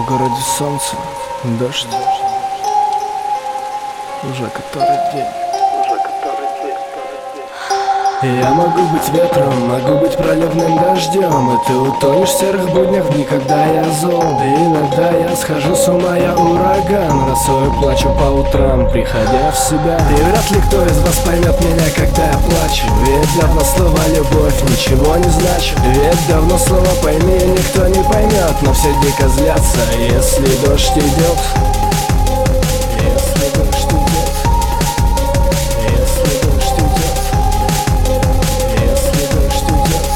В городе солнце, дождь, уже который день. Я могу быть ветром, могу быть проливным дождем, и ты утонешь в серых буднях в дни, когда я зол. И иногда я схожу с ума, я ураган, росою плачу по утрам, приходя в себя. И вряд ли кто из вас поймет меня, когда я плачу, ведь давно слово «любовь» ничего не значит. Ведь давно слово «пойми» никто не поймет, но все дико злятся, если дождь идет. Если дождь идет. Если дождь идет. Если дождь идет.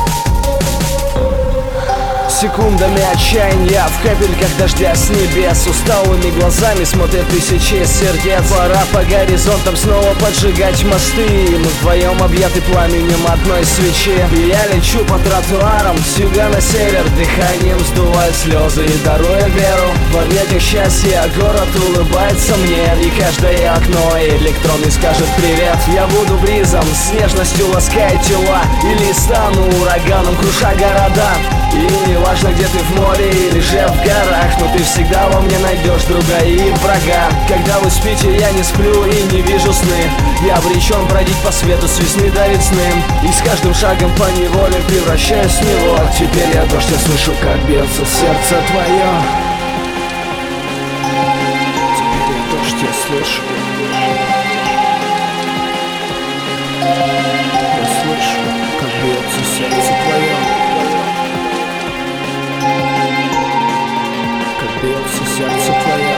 Секундами отчаяния в капельках дождя с небес. Усталыми глазами смотрят тысячи сердец. Пора по горизонтам снова поджигать мосты. Мы вдвоем объяты пламенем одной свечи. И я лечу по тротуарам с юга на север, дыханием сдувая слезы и даруя веру. В объятиях счастья город улыбается мне, и каждое окно электронный скажет привет. Я буду бризом, с нежностью лаская тела, или стану ураганом, круша города. И не важно, где ты в море или же в горах, но ты всегда во мне найдешь друга и врага. Когда вы спите, я не сплю и не вижу сны. Я обречен бродить по свету с весны до весны, и с каждым шагом по неволе превращаюсь в него. Теперь я дождь, я слышу, как бьется сердце твое. Теперь я дождь, я слышу. Я слышу, как бьется сердце твое. Бьется сердце твое.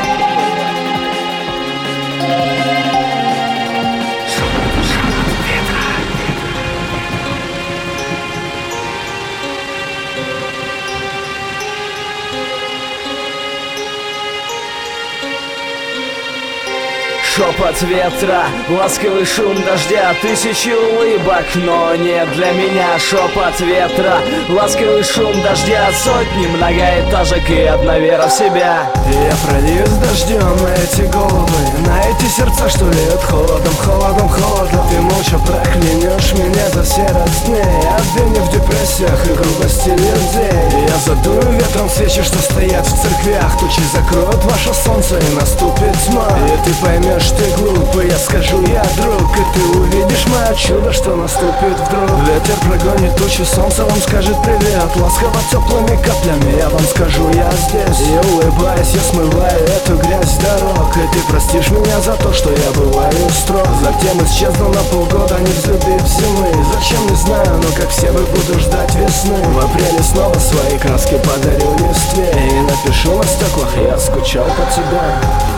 Шепот ветра, ласковый шум дождя, тысячи улыбок, но не для меня. Шепот ветра, ласковый шум дождя, сотни многоэтажек и одна вера в себя. Я прольюсь дождем на эти головы, на эти сердца, что льют холодом, холодом, холодом. Ты молча проклянешь меня за серость дней, обвинив в депрессиях и грубости людей. Я задую ветром свечи, что стоят в церквях, тучи закроют ваше солнце и наступит тьма. И ты поймешь, ты глупый, я скажу, я друг, и ты увидишь мое чудо, что наступит вдруг. Ветер прогонит тучи, солнце вам скажет привет, ласково теплыми каплями я вам скажу, я здесь. И улыбаясь, я смываю эту грязь с дорог, и ты простишь меня за то, что я бываю строг. Затем исчезну на полгода, не взлюбив зимы. Зачем, не знаю, но как все вы буду ждать весны. В апреле снова свои краски подарю листве, и напишу на стеклах, я скучал по тебе.